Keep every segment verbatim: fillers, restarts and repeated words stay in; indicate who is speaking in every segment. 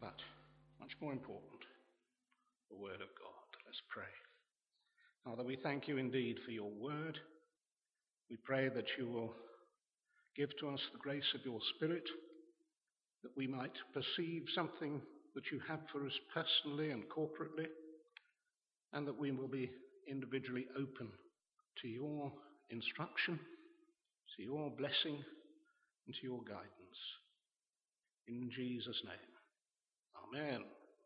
Speaker 1: But much more important, the Word of God. Let's pray. Father, we thank you indeed for your Word. We pray that you will give to us the grace of your Spirit, that we might perceive something that you have for us personally and corporately, and that we will be individually open to your instruction, to your blessing, and to your guidance. In Jesus' name, amen.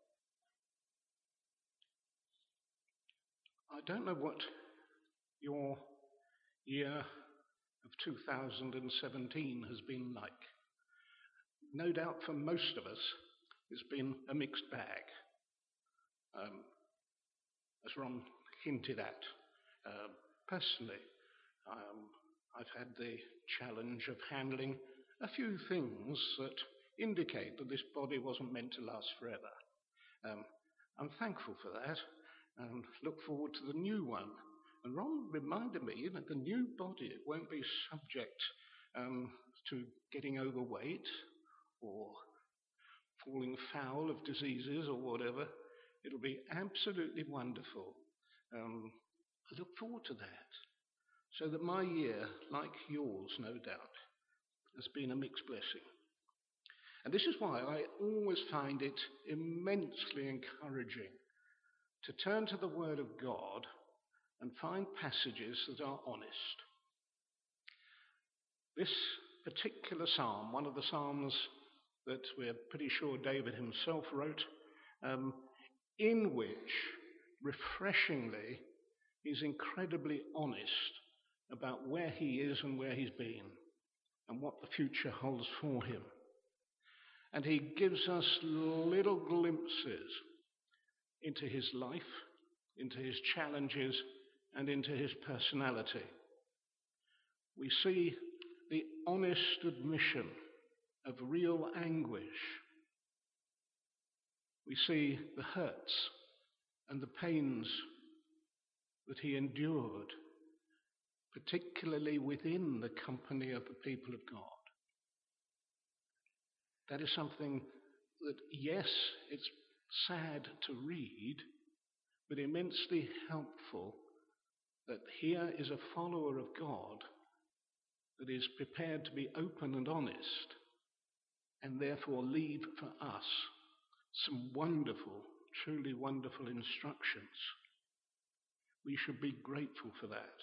Speaker 1: I don't know what your year of two thousand seventeen has been like. No doubt for most of us, it's been a mixed bag. Um, as Ron hinted at, uh, personally, um, I've had the challenge of handling a few things that indicate that this body wasn't meant to last forever. Um, I'm thankful for that and look forward to the new one. And Ron reminded me that the new body won't be subject um, to getting overweight or falling foul of diseases or whatever. It'll be absolutely wonderful. Um, I look forward to that. So that my year, like yours, no doubt, has been a mixed blessing. And this is why I always find it immensely encouraging to turn to the Word of God and find passages that are honest. This particular psalm, one of the psalms that we're pretty sure David himself wrote, um, in which, refreshingly, he's incredibly honest about where he is and where he's been and what the future holds for him. And he gives us little glimpses into his life, into his challenges, and into his personality. We see the honest admission of real anguish. We see the hurts and the pains that he endured, particularly within the company of the people of God. That is something that, yes, it's sad to read, but immensely helpful, that here is a follower of God that is prepared to be open and honest, and therefore leave for us some wonderful, truly wonderful instructions. We should be grateful for that.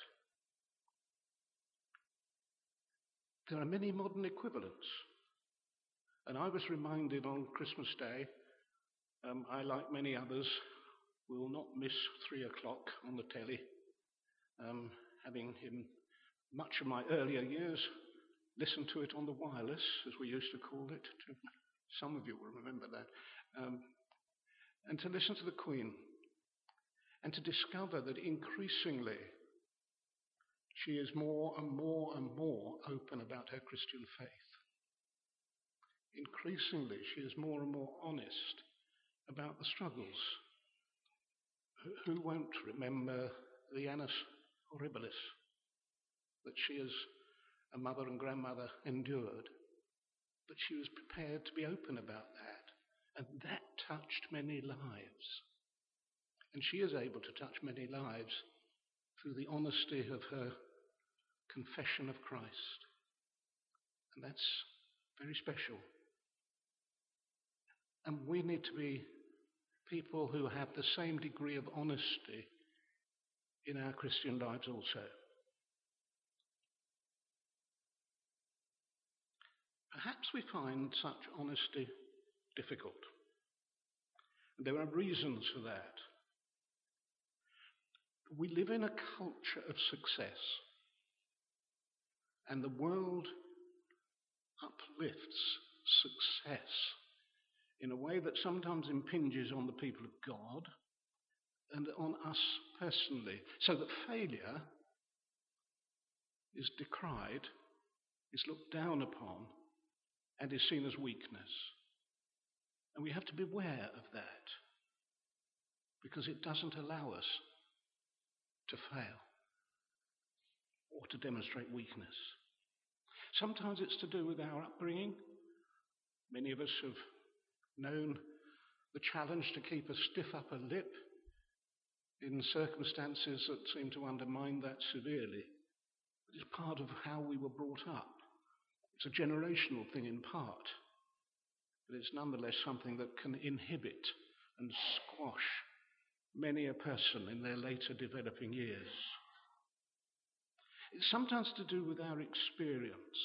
Speaker 1: There are many modern equivalents. And I was reminded on Christmas Day, um, I, like many others, will not miss three o'clock on the telly, um, having in much of my earlier years listened to it on the wireless, as we used to call it. Some of you will remember that. Um, and to listen to the Queen, and to discover that increasingly she is more and more and more open about her Christian faith. Increasingly, she is more and more honest about the struggles. Who won't remember the annus horribilis that she as a mother and grandmother endured? But she was prepared to be open about that. And that touched many lives. And she is able to touch many lives through the honesty of her confession of Christ. And that's very special. And we need to be people who have the same degree of honesty in our Christian lives also. Perhaps we find such honesty difficult. There are reasons for that. We live in a culture of success, and the world uplifts success in a way that sometimes impinges on the people of God and on us personally, so that failure is decried, is looked down upon, and is seen as weakness. And we have to beware of that, because it doesn't allow us to fail or to demonstrate weakness. Sometimes it's to do with our upbringing. Many of us have known the challenge to keep a stiff upper lip in circumstances that seem to undermine that severely. It's part of how we were brought up. It's a generational thing in part, but it's nonetheless something that can inhibit and squash many a person in their later developing years. It's sometimes to do with our experience.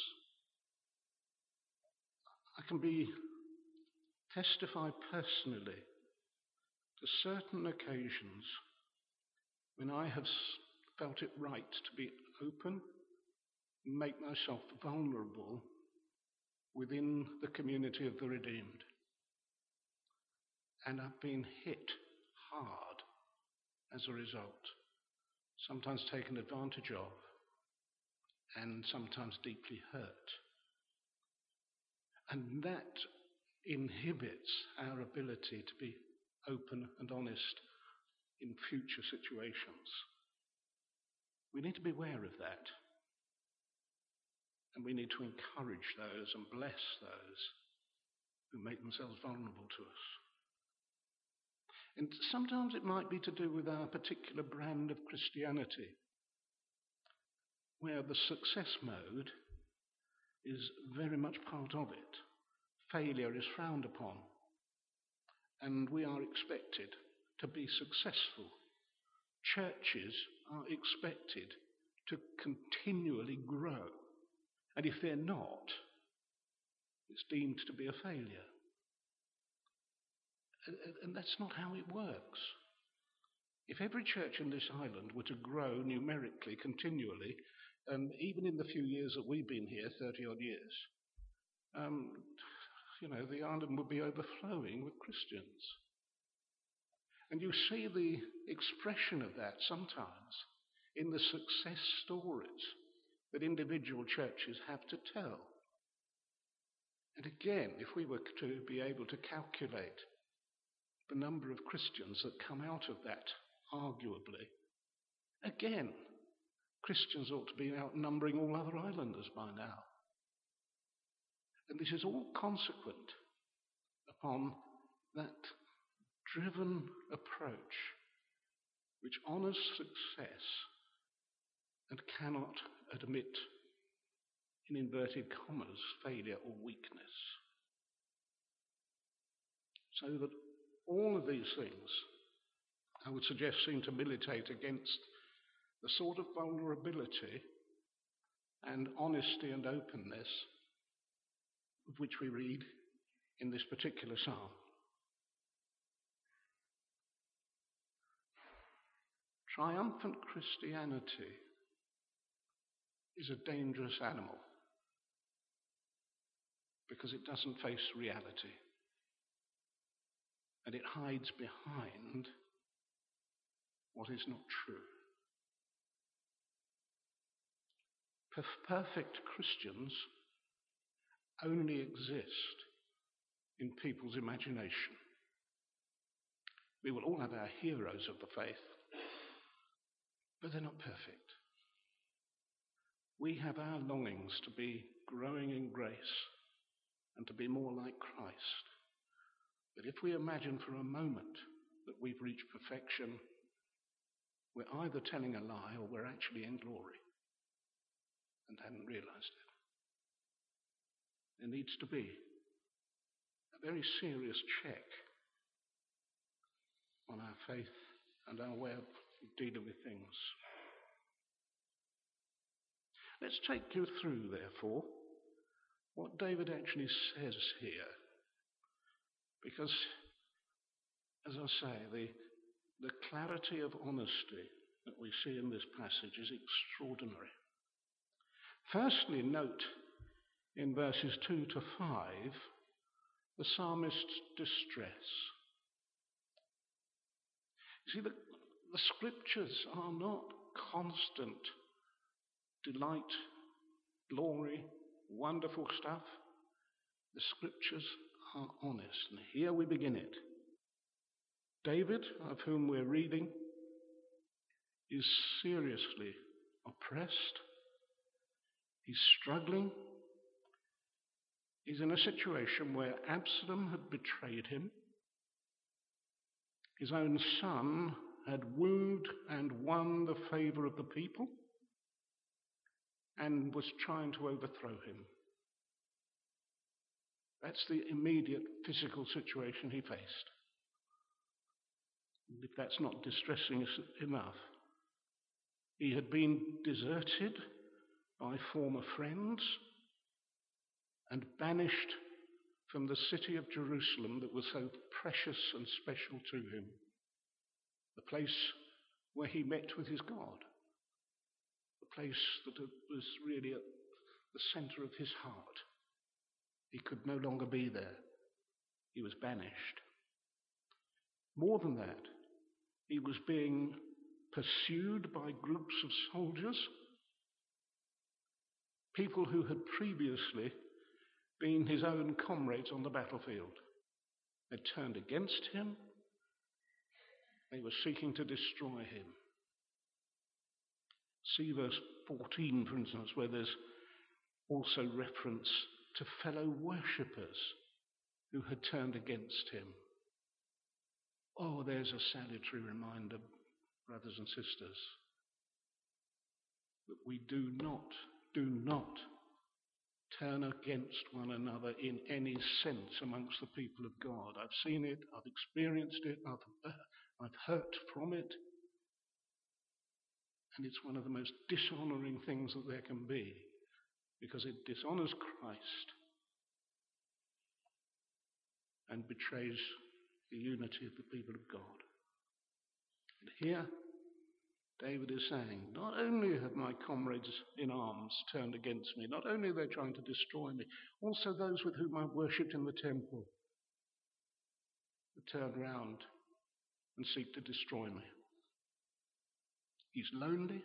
Speaker 1: I can be testify personally to certain occasions when I have felt it right to be open, make myself vulnerable within the community of the redeemed. And I've been hit hard as a result, sometimes taken advantage of, and sometimes deeply hurt. And that inhibits our ability to be open and honest in future situations. We need to be aware of that. And we need to encourage those and bless those who make themselves vulnerable to us. And sometimes it might be to do with our particular brand of Christianity, where the success mode is very much part of it. Failure is frowned upon, and we are expected to be successful. Churches are expected to continually grow, and if they're not, it's deemed to be a failure. And, and that's not how it works. If every church in this island were to grow numerically, continually, um, even in the few years that we've been here, thirty odd years, um, you know, the island would be overflowing with Christians. And you see the expression of that sometimes in the success stories that individual churches have to tell. And again, if we were to be able to calculate the number of Christians that come out of that, arguably, again, Christians ought to be outnumbering all other islanders by now. And this is all consequent upon that driven approach which honours success and cannot admit, in inverted commas, failure or weakness. So that all of these things, I would suggest, seem to militate against the sort of vulnerability and honesty and openness of which we read in this particular psalm. Triumphant Christianity is a dangerous animal because it doesn't face reality and it hides behind what is not true. Perfect Christians only exist in people's imagination. We will all have our heroes of the faith, but they're not perfect. We have our longings to be growing in grace and to be more like Christ. But if we imagine for a moment that we've reached perfection, we're either telling a lie or we're actually in glory and hadn't realized it. There needs to be a very serious check on our faith and our way of dealing with things. Let's take you through, therefore, what David actually says here. Because, as I say, the, the clarity of honesty that we see in this passage is extraordinary. Firstly, note in verses two to five the psalmist's distress. You see, the, the scriptures are not constant delight, glory, wonderful stuff. The scriptures are honest. And here we begin it. David, of whom we're reading, is seriously oppressed. He's struggling. He's in a situation where Absalom had betrayed him. His own son had wooed and won the favour of the people and was trying to overthrow him. That's the immediate physical situation he faced. And if that's not distressing enough, he had been deserted by former friends and banished from the city of Jerusalem that was so precious and special to him, the place where he met with his God, the place that was really at the centre of his heart. He could no longer be there. He was banished. More than that, he was being pursued by groups of soldiers, people who had previously been his own comrades on the battlefield. They turned against him. They were seeking to destroy him. See verse fourteen, for instance, where there's also reference to fellow worshippers who had turned against him. Oh, there's a salutary reminder, brothers and sisters, that we do not, do not turn against one another in any sense amongst the people of God. I've seen it, I've experienced it, I've, I've hurt from it, and it's one of the most dishonouring things that there can be, because it dishonours Christ and betrays the unity of the people of God. And here, David is saying, not only have my comrades in arms turned against me, not only are they trying to destroy me, also those with whom I worshipped in the temple have turned round and seek to destroy me. He's lonely.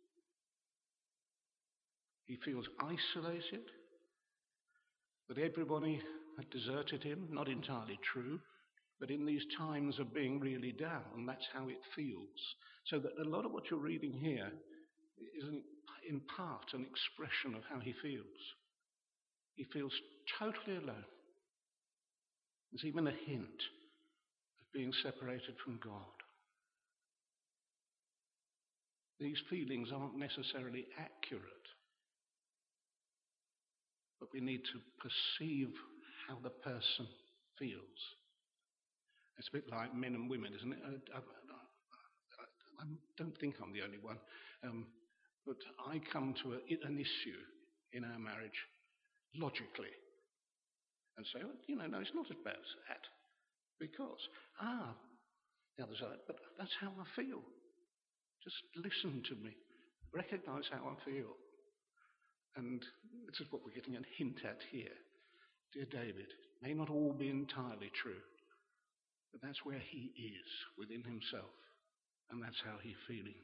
Speaker 1: He feels isolated, that everybody had deserted him. Not entirely true, but in these times of being really down, that's how it feels. So that a lot of what you're reading here is in part an expression of how he feels. He feels totally alone. There's even a hint of being separated from God. These feelings aren't necessarily accurate, but we need to perceive how the person feels. It's a bit like men and women, isn't it? I, I, I, I don't think I'm the only one, um, but I come to a, an issue in our marriage logically and say, well, you know, no, it's not as bad as that, because, ah, the other side, but that's how I feel. Just listen to me. Recognize how I feel. And this is what we're getting a hint at here. Dear David, may not all be entirely true, but that's where he is within himself, and that's how he's feeling.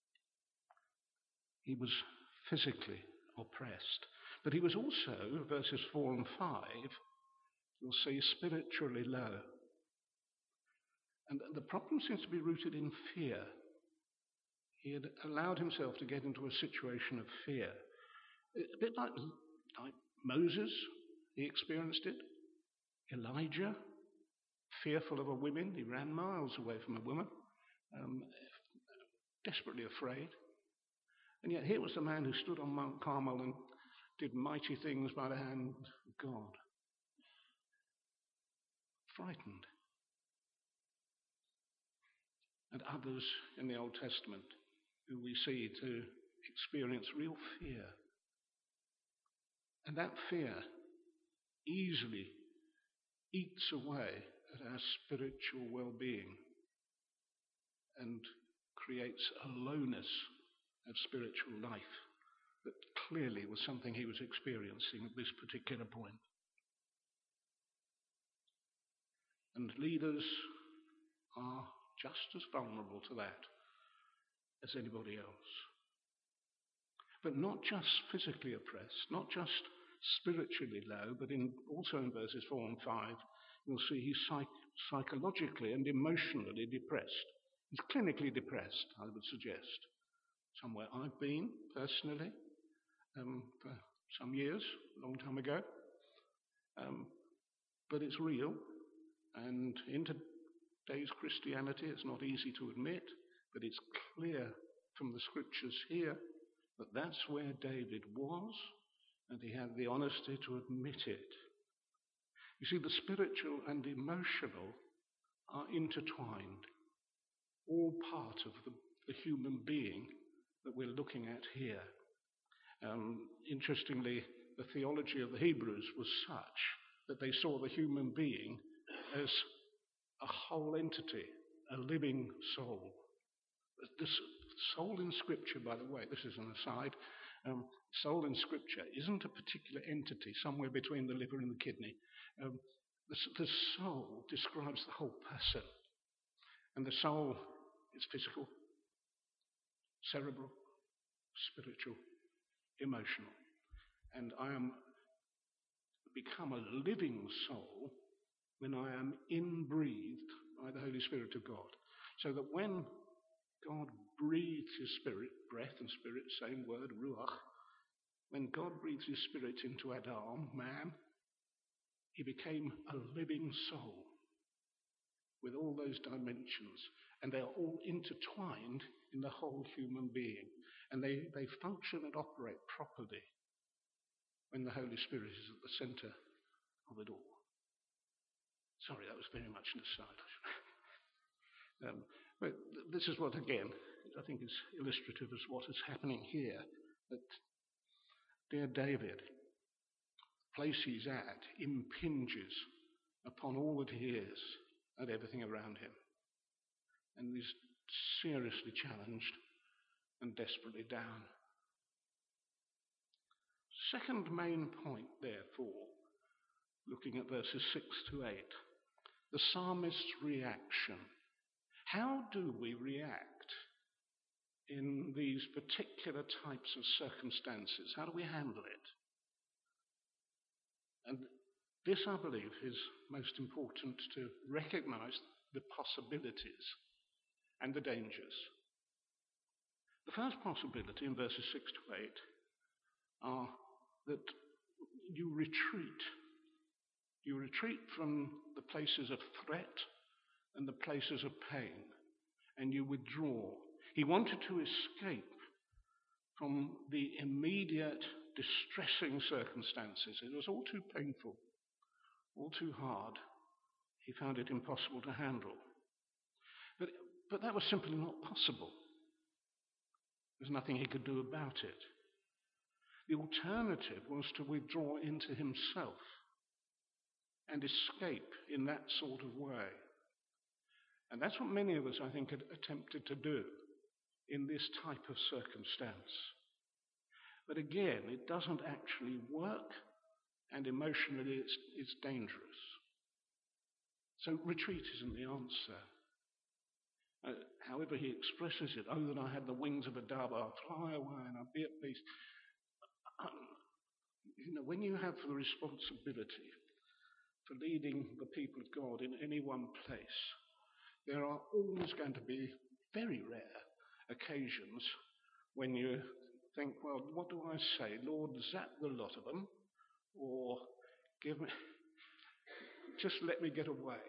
Speaker 1: He was physically oppressed, but he was also, verses four and five, you'll see, spiritually low. And the problem seems to be rooted in fear. He had allowed himself to get into a situation of fear. A bit like, like Moses, he experienced it. Elijah, fearful of a woman, he ran miles away from a woman, um, desperately afraid. And yet here was the man who stood on Mount Carmel and did mighty things by the hand of God. Frightened. And others in the Old Testament who we see to experience real fear. And that fear easily eats away at our spiritual well-being and creates a lowness of spiritual life that clearly was something he was experiencing at this particular point. And leaders are just as vulnerable to that as anybody else. But not just physically oppressed, not just spiritually low, but in, also in verses four and five, you'll see he's psych- psychologically and emotionally depressed. He's clinically depressed, I would suggest. Somewhere I've been, personally, um, for some years, a long time ago. Um, but it's real, and into day's Christianity. It's not easy to admit, but it's clear from the scriptures here that that's where David was, and he had the honesty to admit it. You see, the spiritual and emotional are intertwined, all part of the, the human being that we're looking at here. Um, interestingly, the theology of the Hebrews was such that they saw the human being as a whole entity, a living soul. This soul in Scripture, by the way, this is an aside, um, soul in Scripture isn't a particular entity somewhere between the liver and the kidney. Um, the, the soul describes the whole person. And the soul is physical, cerebral, spiritual, emotional. And I am become a living soul when I am inbreathed by the Holy Spirit of God. So that when God breathed his spirit, breath and spirit, same word, ruach, when God breathed his spirit into Adam, man, he became a living soul with all those dimensions. And they are all intertwined in the whole human being. And they, they function and operate properly when the Holy Spirit is at the center of it all. Sorry, that was very much an aside. um, but th- this is what, again, I think is illustrative of what is happening here. That dear David, the place he's at impinges upon all that he is and everything around him. And he's seriously challenged and desperately down. Second main point, therefore, looking at verses six to eight, the psalmist's reaction. How do we react in these particular types of circumstances? How do we handle it? And this, I believe, is most important to recognize the possibilities and the dangers. The first possibility in verses six to eight are that you retreat. You retreat from the places of threat and the places of pain, and you withdraw. He wanted to escape from the immediate distressing circumstances. It was all too painful, all too hard. He found it impossible to handle. But, but that was simply not possible. There's nothing he could do about it. The alternative was to withdraw into himself and escape in that sort of way. And that's what many of us, I think, had attempted to do in this type of circumstance. But again, it doesn't actually work, and emotionally it's, it's dangerous. So retreat isn't the answer. Uh, however he expresses it, oh, that I had the wings of a dove, I'll fly away and I'll be at peace. Um, you know, when you have the responsibility for leading the people of God in any one place, there are always going to be very rare occasions when you think, well, what do I say? Lord, zap the lot of them, or give me, just let me get away.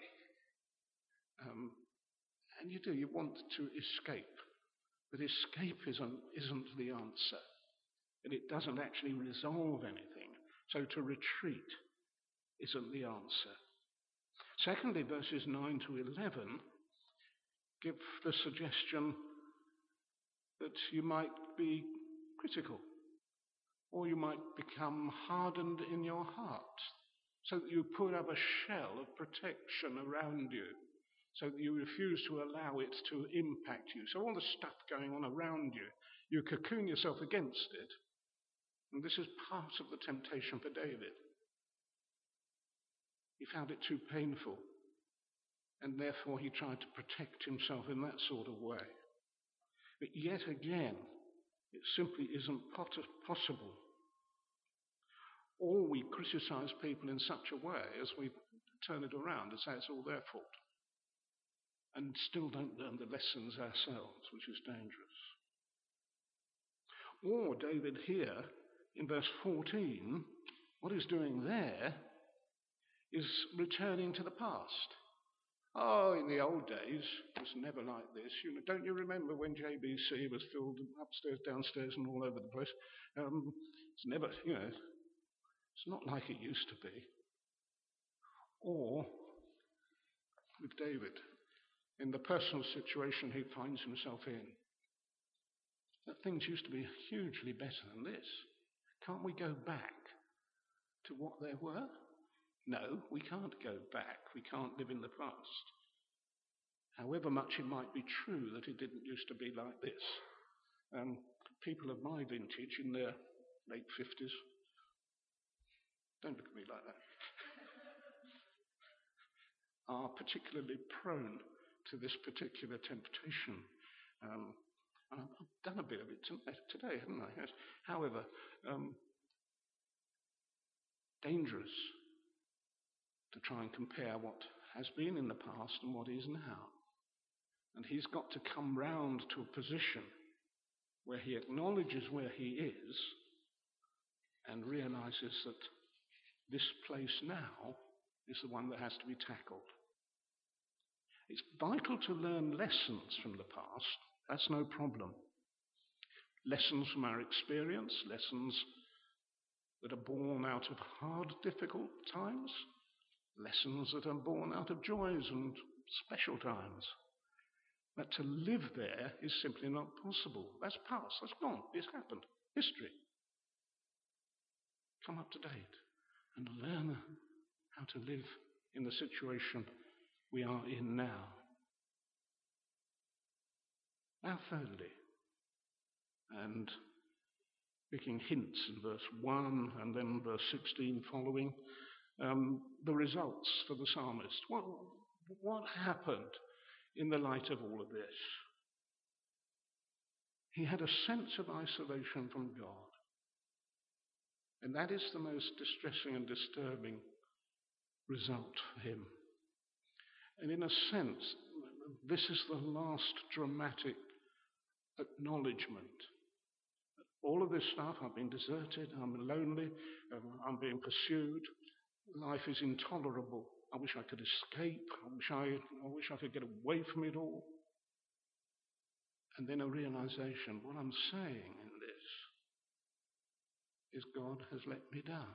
Speaker 1: Um, and you do, you want to escape, but escapism isn't the answer, and it doesn't actually resolve anything. So to retreat isn't the answer. Secondly, verses nine to eleven give the suggestion that you might be critical, or you might become hardened in your heart, so that you put up a shell of protection around you, so that you refuse to allow it to impact you. So all the stuff going on around you, you cocoon yourself against it. And this is part of the temptation for David. He found it too painful, and therefore he tried to protect himself in that sort of way. But yet again, it simply isn't possible. Or we criticize people in such a way as we turn it around and say it's all their fault, and still don't learn the lessons ourselves, which is dangerous. Or David here, in verse fourteen, what he's doing there is returning to the past. Oh, in the old days, it was never like this. You know, don't you remember when J B C was filled upstairs, downstairs, and all over the place? Um, it's never, you know, it's not like it used to be. Or with David, in the personal situation he finds himself in, that things used to be hugely better than this. Can't we go back to what there were? No, we can't go back. We can't live in the past. However much it might be true that it didn't used to be like this. Um, people of my vintage in their late fifties, don't look at me like that, are particularly prone to this particular temptation. Um, I've done a bit of it today, haven't I? Yes. However, um, dangerous to try and compare what has been in the past and what is now. And he's got to come round to a position where he acknowledges where he is and realizes that this place now is the one that has to be tackled. It's vital to learn lessons from the past. That's no problem. Lessons from our experience, lessons that are born out of hard, difficult times, lessons that are born out of joys and special times. But to live there is simply not possible. That's past, that's gone, it's happened. History. Come up to date and learn how to live in the situation we are in now. Now, thirdly, and picking hints in verse one and then verse sixteen following, um, the results for the psalmist. What, what happened in the light of all of this? He had a sense of isolation from God. And that is the most distressing and disturbing result for him. And in a sense, this is the last dramatic acknowledgement. All of this stuff, I've been deserted, I'm lonely, I'm being pursued, life is intolerable. I wish I could escape, I wish I, I wish I could get away from it all. And then a realization, what I'm saying in this is God has let me down.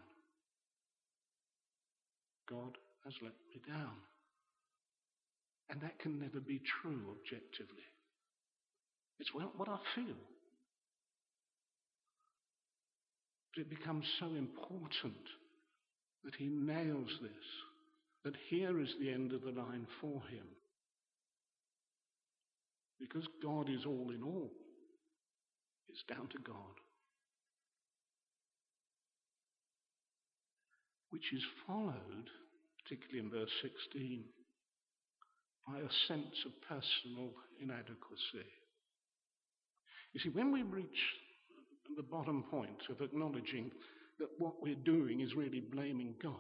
Speaker 1: God has let me down. And that can never be true objectively. It's what I feel. But it becomes so important that he nails this, that here is the end of the line for him. Because God is all in all, it's down to God. Which is followed, particularly in verse sixteen, by a sense of personal inadequacy. You see, when we reach the bottom point of acknowledging that what we're doing is really blaming God,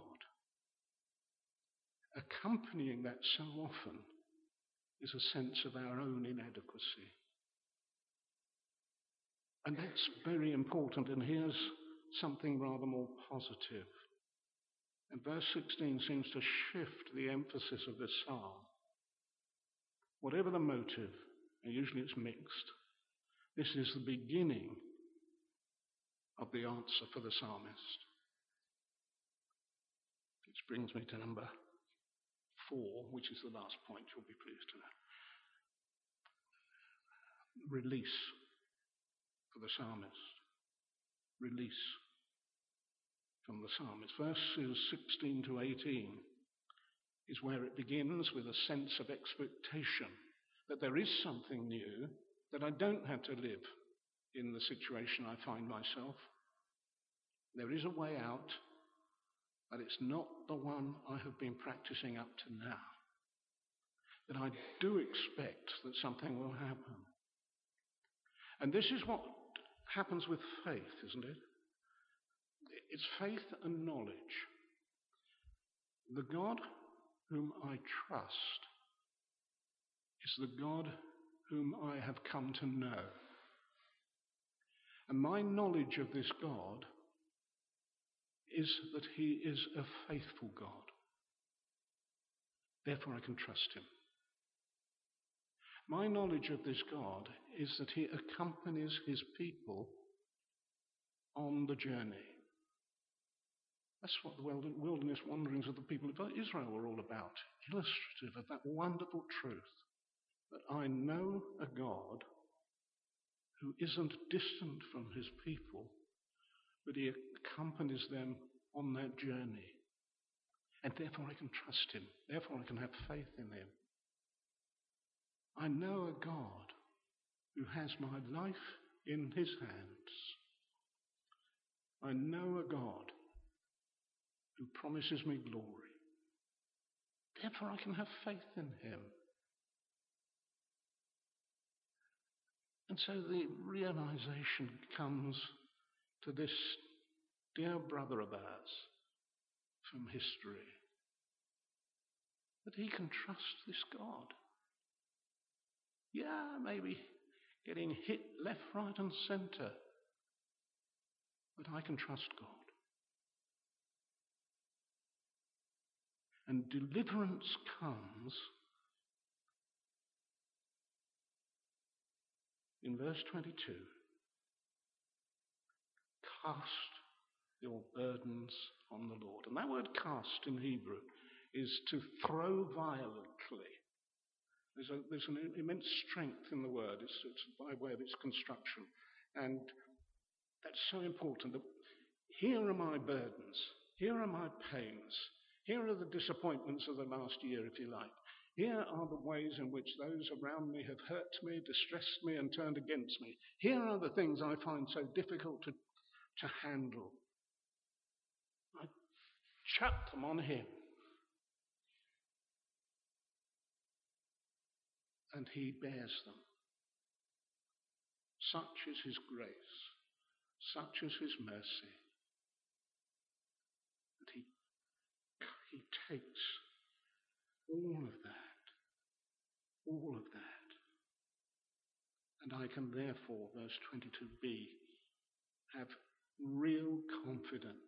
Speaker 1: accompanying that so often is a sense of our own inadequacy. And that's very important, and here's something rather more positive. And verse sixteen seems to shift the emphasis of this psalm. Whatever the motive, and usually it's mixed, this is the beginning of the answer for the psalmist. Which brings me to number four, which is the last point you'll be pleased to know. Release for the psalmist. Release from the psalmist. Verses sixteen to eighteen is where it begins with a sense of expectation that there is something new, that I don't have to live in the situation I find myself. There is a way out, but it's not the one I have been practicing up to now. That I do expect that something will happen. And this is what happens with faith, isn't it? It's faith and knowledge. The God whom I trust is the God whom I have come to know. And my knowledge of this God is that he is a faithful God. Therefore I can trust him. My knowledge of this God is that he accompanies his people on the journey. That's what the wilderness wanderings of the people of Israel were all about, illustrative of that wonderful truth that I know a God who isn't distant from his people, but he accompanies them on that journey. And therefore I can trust him. Therefore I can have faith in him. I know a God who has my life in his hands. I know a God who promises me glory. Therefore I can have faith in him. And so the realization comes to this dear brother of ours from history, that he can trust this God. Yeah, maybe getting hit left, right and centre, but I can trust God. And deliverance comes in verse twenty-two. Cast your burdens on the Lord. And that word cast in Hebrew is to throw violently. There's, a, there's an immense strength in the word. It's, it's by way of its construction. And that's so important. Here are my burdens. Here are my pains. Here are the disappointments of the last year, if you like. Here are the ways in which those around me have hurt me, distressed me, and turned against me. Here are the things I find so difficult to, to handle. I chuck them on him. And he bears them. Such is his grace. Such is his mercy. That he, he takes all of that. All of that. And I can therefore, verse twenty-two b, have real confidence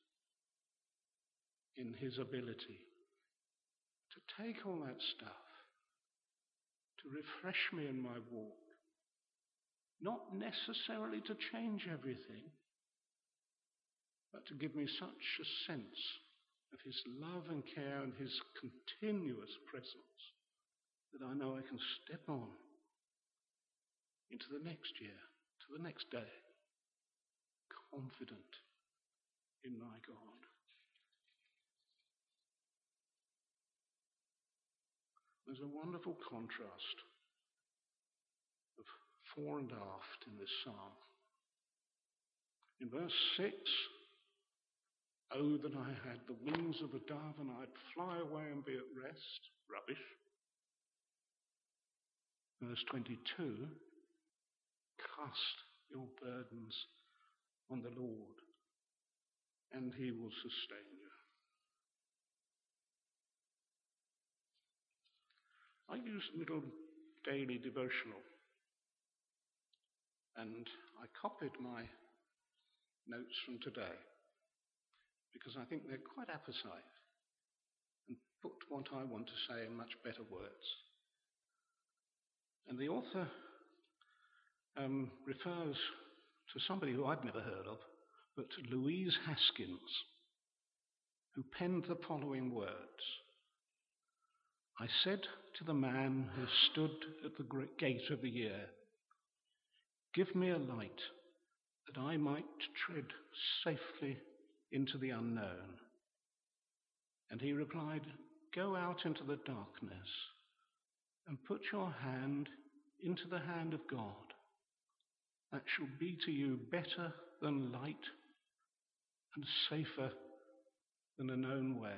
Speaker 1: in his ability to take all that stuff, to refresh me in my walk, not necessarily to change everything, but to give me such a sense of his love and care and his continuous presence that I know I can step on into the next year, to the next day, confident in my God. There's a wonderful contrast of fore and aft in this psalm. In verse six, oh, that I had the wings of a dove and I'd fly away and be at rest. Rubbish. Verse twenty-two, cast your burdens on the Lord and he will sustain you. I use a little daily devotional, and I copied my notes from today because I think they're quite apposite and put what I want to say in much better words. And the author um, refers to somebody who I'd never heard of, but to Louise Haskins, who penned the following words. I said to the man who stood at the great gate of the year, give me a light that I might tread safely into the unknown. And he replied, go out into the darkness and put your hand into the hand of God. That shall be to you better than light and safer than a known way.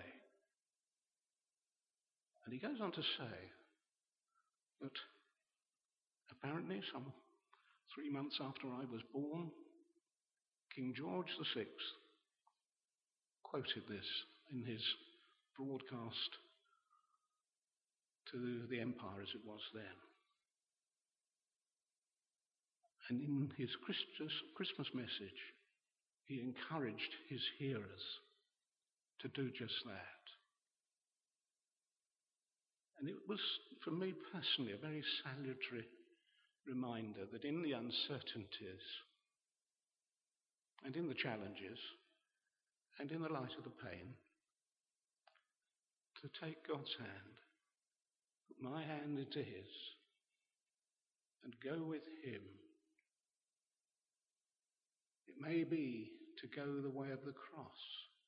Speaker 1: And he goes on to say that apparently some three months after I was born, King George the Sixth quoted this in his broadcast to the empire as it was then. And in his Christmas message, he encouraged his hearers to do just that. And it was, for me personally, a very salutary reminder that in the uncertainties and in the challenges and in the light of the pain, to take God's hand, put my hand into his, and go with him. It may be to go the way of the cross.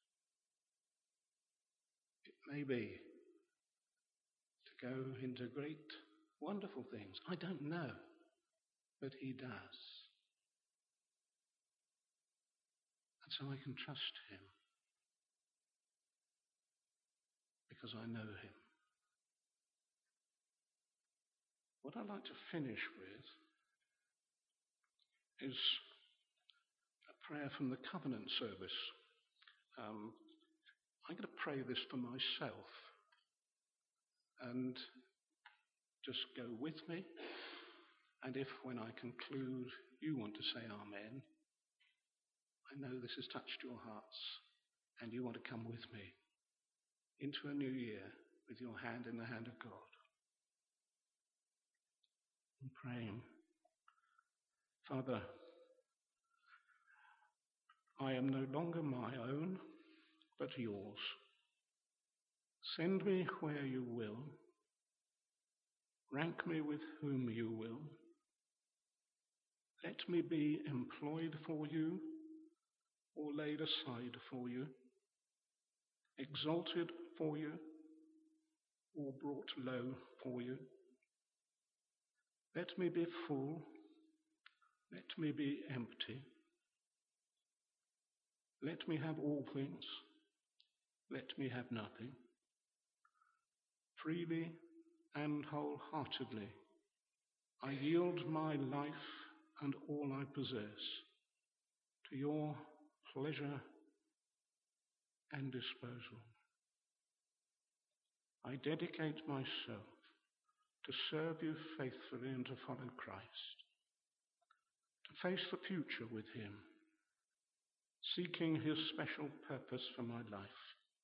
Speaker 1: It may be to go into great, wonderful things. I don't know, but he does. And so I can trust him because I know him. What I'd like to finish with is a prayer from the covenant service. Um, I'm going to pray this for myself, and just go with me. And if, when I conclude, you want to say amen, I know this has touched your hearts, and you want to come with me into a new year with your hand in the hand of God. I'm praying. Father, I am no longer my own, but yours. Send me where you will. Rank me with whom you will. Let me be employed for you or laid aside for you, exalted for you or brought low for you. Let me be full. Let me be empty. Let me have all things. Let me have nothing. Freely and wholeheartedly, I yield my life and all I possess to your pleasure and disposal. I dedicate myself to serve you faithfully and to follow Christ, to face the future with him, seeking his special purpose for my life.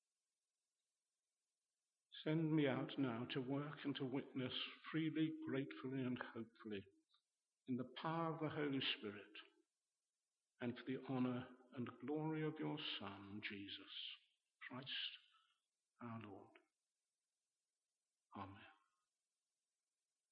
Speaker 1: Send me out now to work and to witness freely, gratefully, and hopefully in the power of the Holy Spirit and for the honor and glory of your Son, Jesus Christ, our Lord. Amen.